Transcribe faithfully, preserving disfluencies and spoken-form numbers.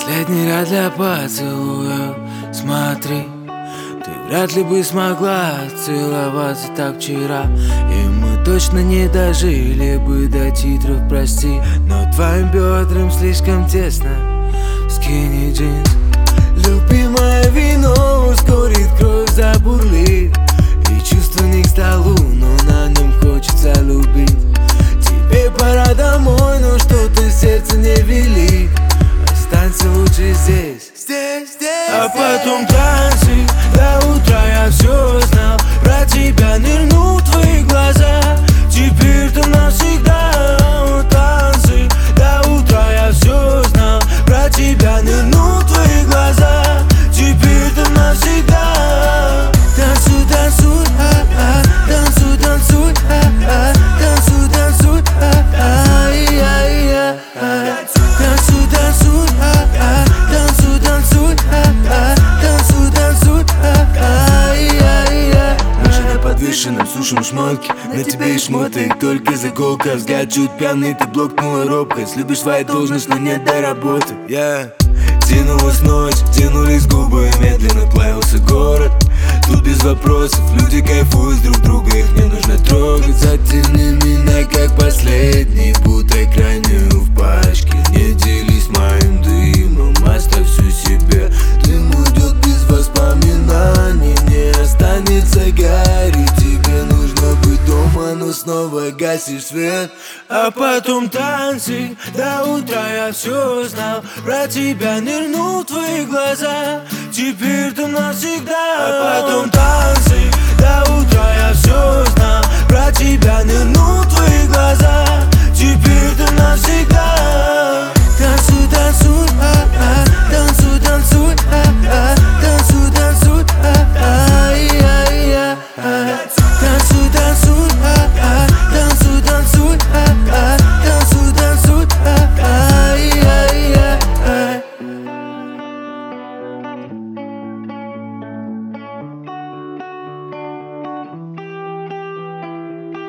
Последний раз для поцелуя, смотри. Ты вряд ли бы смогла целоваться так вчера, и мы точно не дожили бы до титров, прости. Но твоим бедрам слишком тесно скини джинс. Любимое вино ускорит кровь, забурлит, и чувство не к столу, но на нем хочется любить. Тебе пора домой, но что-то сердце не велит. Останься лучше здесь, здесь, здесь. А потом танцы до утра, я все знал про тебя, нырну в твои глаза. Теперь ты навсегда. Танцы до утра, я все знал про тебя, нырну в твои глаза. Теперь ты навсегда. Танцуй, танцуй, а-а, танцуй, танцуй, а-а, танцуй, танцуй, а-а, я-я-я. Танцуй, танцуй, а-а, танцуй, танцуй, а-а, танцуй, танцуй, а-а, я-я-я. Машина подвешена, сушим шмотки, на тебе и шмоты, только заколка. Взгляд чуть пьяный, ты блокнула робкость. Любишь свою должность, но нет до работы. Я тянулась ночь, тянулись губы, медленно плавился город. Тут без вопросов, люди кайфуют друг друга, их не нужно трогать. Затяни меня как последний, будто крайнюю в пачке. Не делись моим дымом, оставь всю себе. Дым уйдет без воспоминаний, не останется гари. Тебе нужно быть дома, но снова гасишь свет. А потом танцы до утра, я все знал про тебя, нырну в твои глаза. Теперь ты навсегда. А потом танцы до утра, я все знал про тебя, нырну в твои глаза. Теперь ты навсегда.